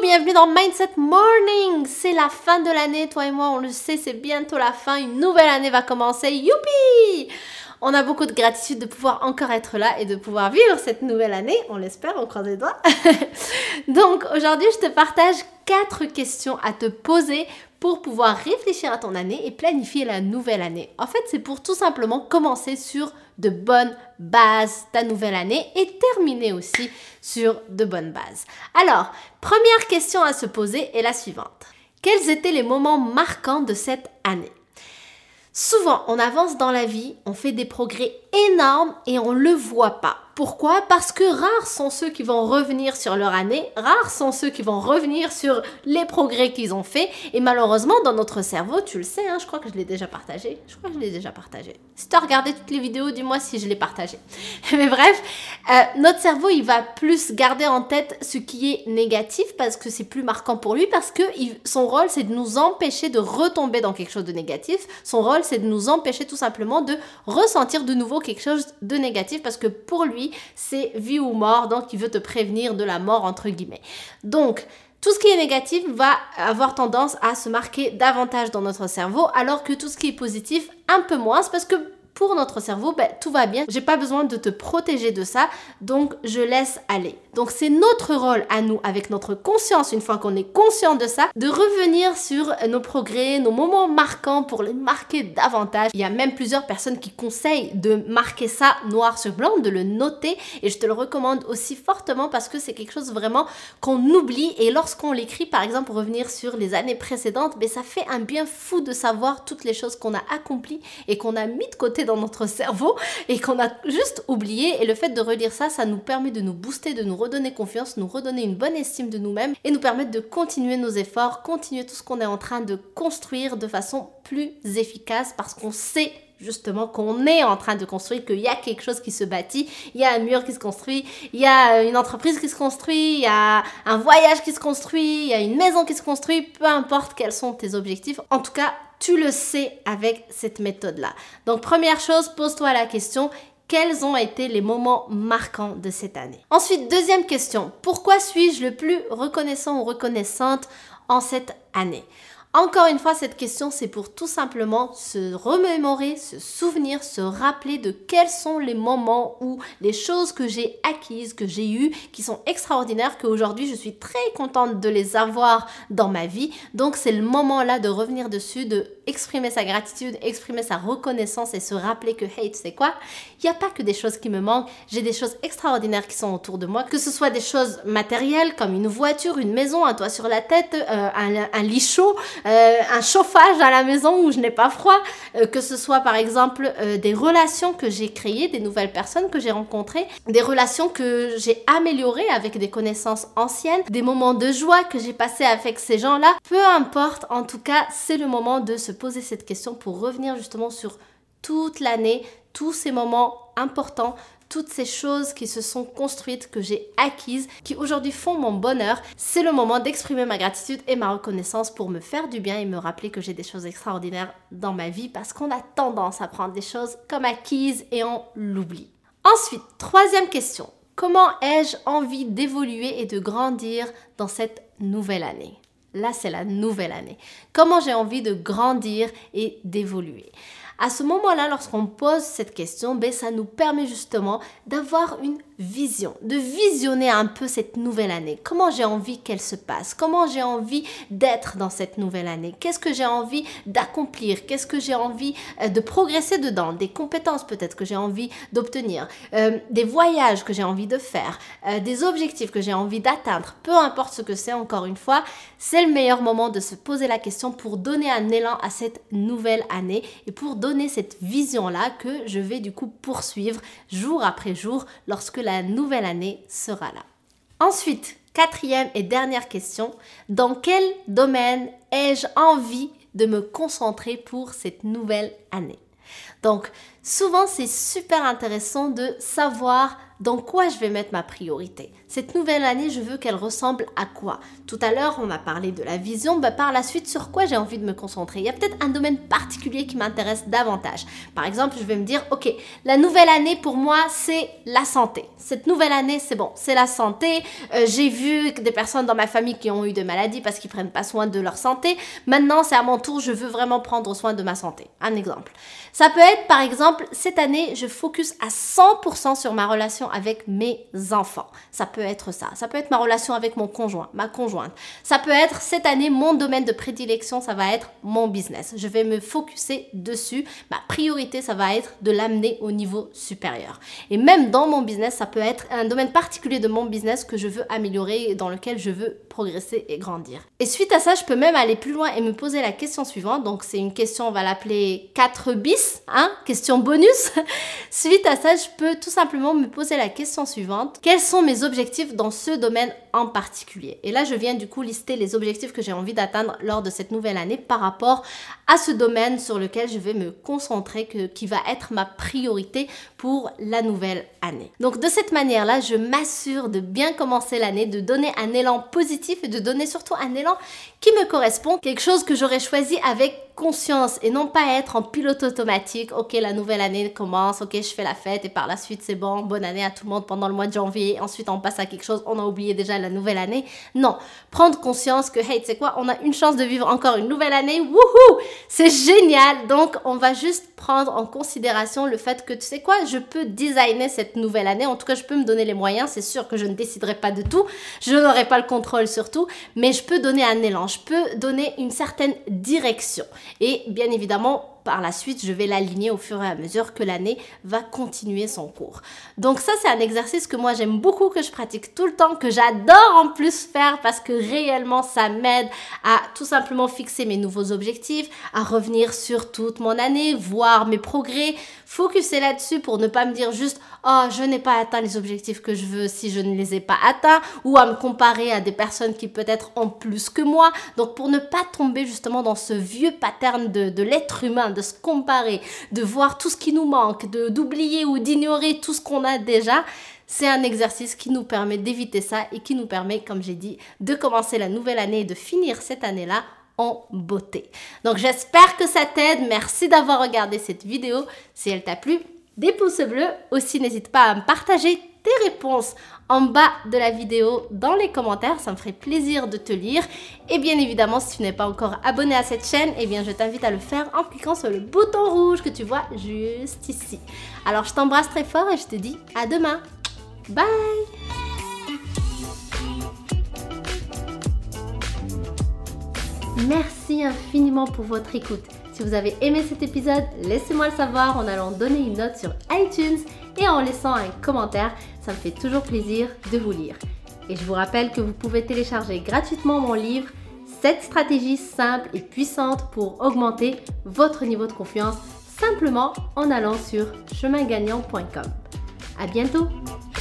bienvenue dans Mindset Morning. C'est la fin de l'année, toi et moi, on le sait, c'est bientôt la fin. Une nouvelle année va commencer. Youpi! On a beaucoup de gratitude de pouvoir encore être là et de pouvoir vivre cette nouvelle année. On l'espère, on croise les doigts. Donc aujourd'hui, je te partage 4 questions à te poser pour pouvoir réfléchir à ton année et planifier la nouvelle année. En fait, c'est pour tout simplement commencer sur de bonnes bases ta nouvelle année et terminer aussi sur de bonnes bases. Alors, première question à se poser est la suivante. Quels étaient les moments marquants de cette année ? Souvent, on avance dans la vie, on fait des progrès énormes et on ne le voit pas. Pourquoi ? Parce que rares sont ceux qui vont revenir sur leur année, rares sont ceux qui vont revenir sur les progrès qu'ils ont faits. Et malheureusement, dans notre cerveau, tu le sais, je crois que je l'ai déjà partagé. Si tu as regardé toutes les vidéos, dis-moi si je l'ai partagé. Mais bref, notre cerveau, il va plus garder en tête ce qui est négatif parce que c'est plus marquant pour lui, parce que son rôle, c'est de nous empêcher de retomber dans quelque chose de négatif. Son rôle, c'est de nous empêcher tout simplement de ressentir de nouveau quelque chose de négatif parce que pour lui, c'est vie ou mort, donc il veut te prévenir de la mort entre guillemets. Donc, tout ce qui est négatif va avoir tendance à se marquer davantage dans notre cerveau, alors que tout ce qui est positif, un peu moins, parce que pour notre cerveau, tout va bien, j'ai pas besoin de te protéger de ça, donc je laisse aller. Donc c'est notre rôle à nous, avec notre conscience, une fois qu'on est conscient de ça, de revenir sur nos progrès, nos moments marquants pour les marquer davantage. Il y a même plusieurs personnes qui conseillent de marquer ça noir sur blanc, de le noter, et je te le recommande aussi fortement parce que c'est quelque chose vraiment qu'on oublie, et lorsqu'on l'écrit, par exemple, revenir sur les années précédentes, ça fait un bien fou de savoir toutes les choses qu'on a accomplies et qu'on a mis de côté dans notre cerveau et qu'on a juste oublié, et le fait de relire ça, ça nous permet de nous booster, de nous redonner confiance, nous redonner une bonne estime de nous-mêmes et nous permettre de continuer nos efforts, continuer tout ce qu'on est en train de construire de façon plus efficace parce qu'on sait justement qu'on est en train de construire, qu'il y a quelque chose qui se bâtit, il y a un mur qui se construit, il y a une entreprise qui se construit, il y a un voyage qui se construit, il y a une maison qui se construit, peu importe quels sont tes objectifs. En tout cas, tu le sais avec cette méthode-là. Donc, première chose, pose-toi la question, quels ont été les moments marquants de cette année? Ensuite, deuxième question, pourquoi suis-je le plus reconnaissant ou reconnaissante en cette année? Encore une fois, cette question, c'est pour tout simplement se remémorer, se souvenir, se rappeler de quels sont les moments où les choses que j'ai acquises, que j'ai eues, qui sont extraordinaires, qu'aujourd'hui, je suis très contente de les avoir dans ma vie. Donc, c'est le moment là de revenir dessus, de exprimer sa gratitude, exprimer sa reconnaissance et se rappeler que, hey, tu sais quoi? Il n'y a pas que des choses qui me manquent, j'ai des choses extraordinaires qui sont autour de moi, que ce soit des choses matérielles comme une voiture, une maison, un toit sur la tête, un lit chaud, un chauffage à la maison où je n'ai pas froid, que ce soit par exemple des relations que j'ai créées, des nouvelles personnes que j'ai rencontrées, des relations que j'ai améliorées avec des connaissances anciennes, des moments de joie que j'ai passés avec ces gens-là. Peu importe, en tout cas, c'est le moment de se poser cette question pour revenir justement sur toute l'année, tous ces moments importants, toutes ces choses qui se sont construites, que j'ai acquises, qui aujourd'hui font mon bonheur. C'est le moment d'exprimer ma gratitude et ma reconnaissance pour me faire du bien et me rappeler que j'ai des choses extraordinaires dans ma vie parce qu'on a tendance à prendre des choses comme acquises et on l'oublie. Ensuite, troisième question. Comment ai-je envie d'évoluer et de grandir dans cette nouvelle année ? Là, c'est la nouvelle année. Comment j'ai envie de grandir et d'évoluer ? À ce moment-là, lorsqu'on pose cette question, ça nous permet justement d'avoir une vision, de visionner un peu cette nouvelle année. Comment j'ai envie qu'elle se passe? Comment j'ai envie d'être dans cette nouvelle année? Qu'est-ce que j'ai envie d'accomplir? Qu'est-ce que j'ai envie de progresser dedans? Des compétences peut-être que j'ai envie d'obtenir, des voyages que j'ai envie de faire, des objectifs que j'ai envie d'atteindre. Peu importe ce que c'est, encore une fois, c'est le meilleur moment de se poser la question pour donner un élan à cette nouvelle année et pour donner cette vision-là que je vais du coup poursuivre jour après jour lorsque la nouvelle année sera là. Ensuite, quatrième et dernière question, dans quel domaine ai-je envie de me concentrer pour cette nouvelle année? Donc, Souvent, c'est super intéressant de savoir dans quoi je vais mettre ma priorité. Cette nouvelle année, je veux qu'elle ressemble à quoi? Tout à l'heure, on a parlé de la vision, par la suite, sur quoi j'ai envie de me concentrer? Il y a peut-être un domaine particulier qui m'intéresse davantage. Par exemple, je vais me dire, ok, la nouvelle année pour moi, c'est la santé. Cette nouvelle année, c'est bon, c'est la santé. J'ai vu des personnes dans ma famille qui ont eu des maladies parce qu'ils prennent pas soin de leur santé. Maintenant, c'est à mon tour, je veux vraiment prendre soin de ma santé. Un exemple. Ça peut être, par exemple, cette année, je focus à 100% sur ma relation avec mes enfants. Ça peut être ça. Ça peut être ma relation avec mon conjoint, ma conjointe. Ça peut être, cette année, mon domaine de prédilection, ça va être mon business. Je vais me focuser dessus. Ma priorité, ça va être de l'amener au niveau supérieur. Et même dans mon business, ça peut être un domaine particulier de mon business que je veux améliorer et dans lequel je veux progresser et grandir. Et suite à ça, je peux même aller plus loin et me poser la question suivante. Donc, c'est une question, on va l'appeler 4 bis, question bonus. Suite à ça, je peux tout simplement me poser la question suivante. Quels sont mes objectifs dans ce domaine en particulier? Et là, je viens du coup lister les objectifs que j'ai envie d'atteindre lors de cette nouvelle année par rapport à ce domaine sur lequel je vais me concentrer, qui va être ma priorité pour la nouvelle année. Donc, de cette manière-là, je m'assure de bien commencer l'année, de donner un élan positif et de donner surtout un élan qui me correspond, quelque chose que j'aurais choisi avec conscience et non pas être en pilote automatique. Ok, la nouvelle année commence, ok, je fais la fête et par la suite c'est bon, bonne année à tout le monde pendant le mois de janvier. Ensuite on passe à quelque chose, on a oublié déjà la nouvelle année. Non, prendre conscience que hey, tu sais quoi, on a une chance de vivre encore une nouvelle année, wouhou, c'est génial. Donc on va juste prendre en considération le fait que tu sais quoi, je peux designer cette nouvelle année, en tout cas je peux me donner les moyens. C'est sûr que je ne déciderai pas de tout, je n'aurai pas le contrôle sur tout, mais je peux donner un élan, je peux donner une certaine direction. Et bien évidemment, par la suite, je vais l'aligner au fur et à mesure que l'année va continuer son cours. Donc ça, c'est un exercice que moi, j'aime beaucoup, que je pratique tout le temps, que j'adore en plus faire parce que réellement, ça m'aide à tout simplement fixer mes nouveaux objectifs, à revenir sur toute mon année, voir mes progrès, focuser là-dessus pour ne pas me dire juste « Oh, je n'ai pas atteint les objectifs que je veux si je ne les ai pas atteints » ou à me comparer à des personnes qui peut-être ont plus que moi. Donc pour ne pas tomber justement dans ce vieux pattern de l'être humain, de se comparer, de voir tout ce qui nous manque, d'oublier ou d'ignorer tout ce qu'on a déjà, c'est un exercice qui nous permet d'éviter ça et qui nous permet, comme j'ai dit, de commencer la nouvelle année et de finir cette année-là en beauté. Donc j'espère que ça t'aide. Merci d'avoir regardé cette vidéo. Si elle t'a plu, des pouces bleus. Aussi, n'hésite pas à me partager tes réponses en bas de la vidéo dans les commentaires, ça me ferait plaisir de te lire. Et bien évidemment, si tu n'es pas encore abonné à cette chaîne, eh bien je t'invite à le faire en cliquant sur le bouton rouge que tu vois juste ici. Alors je t'embrasse très fort et je te dis à demain. Bye! Merci infiniment pour votre écoute. Si vous avez aimé cet épisode, laissez-moi le savoir en allant donner une note sur iTunes et en laissant un commentaire. Ça me fait toujours plaisir de vous lire. Et je vous rappelle que vous pouvez télécharger gratuitement mon livre 7 stratégies simples et puissantes pour augmenter votre niveau de confiance simplement en allant sur chemingagnant.com. À bientôt!